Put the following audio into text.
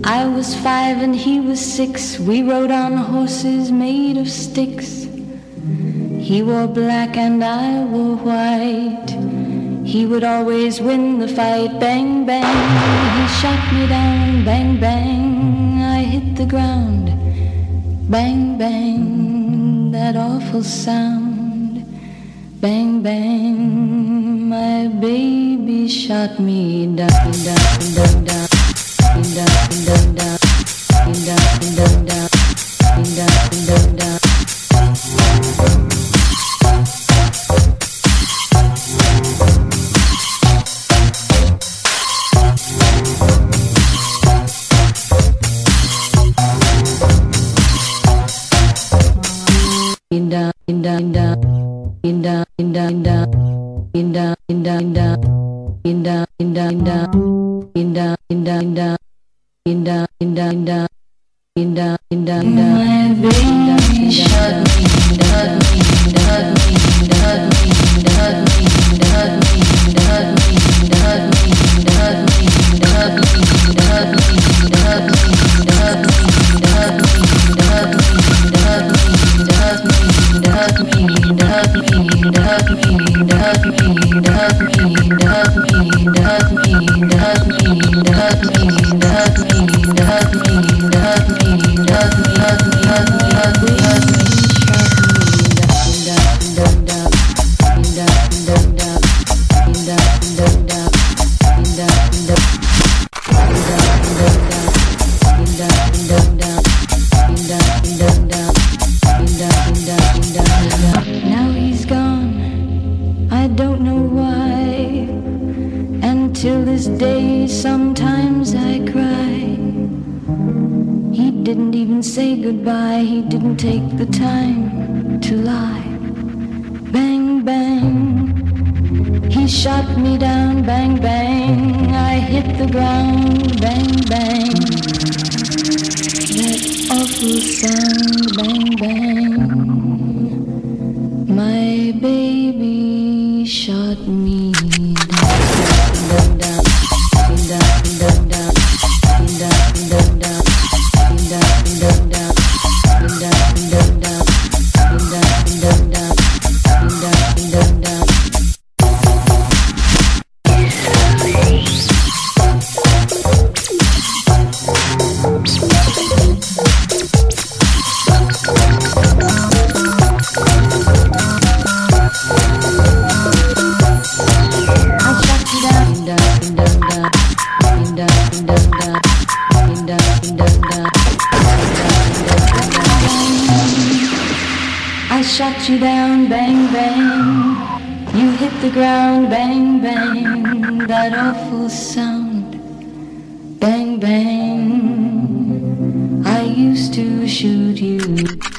I was 5 and he was 6. We rode on horses made of sticks. He wore black and I wore white. He would always win the fight. Bang, bang, he shot me down. Bang, bang, I hit the ground. Bang, bang, that awful sound. Bang, bang, my baby shot me down, down, down, down, down, down, down, down, down, down, down, down, down. Now he's gone, I don't know why. And till this day sometimes I cry. He didn't even say goodbye. He didn't take the time to lie. Bang, bang, he shot me down. Bang, bang, I hit the ground. Bang, bang, that awful sound. Bang, bang, my baby shot me down, down, down, down, down, down, down, down, down, down. I shot you down, bang, bang. You hit the ground, bang, bang. That awful sound, bang, bang. I used to shoot you.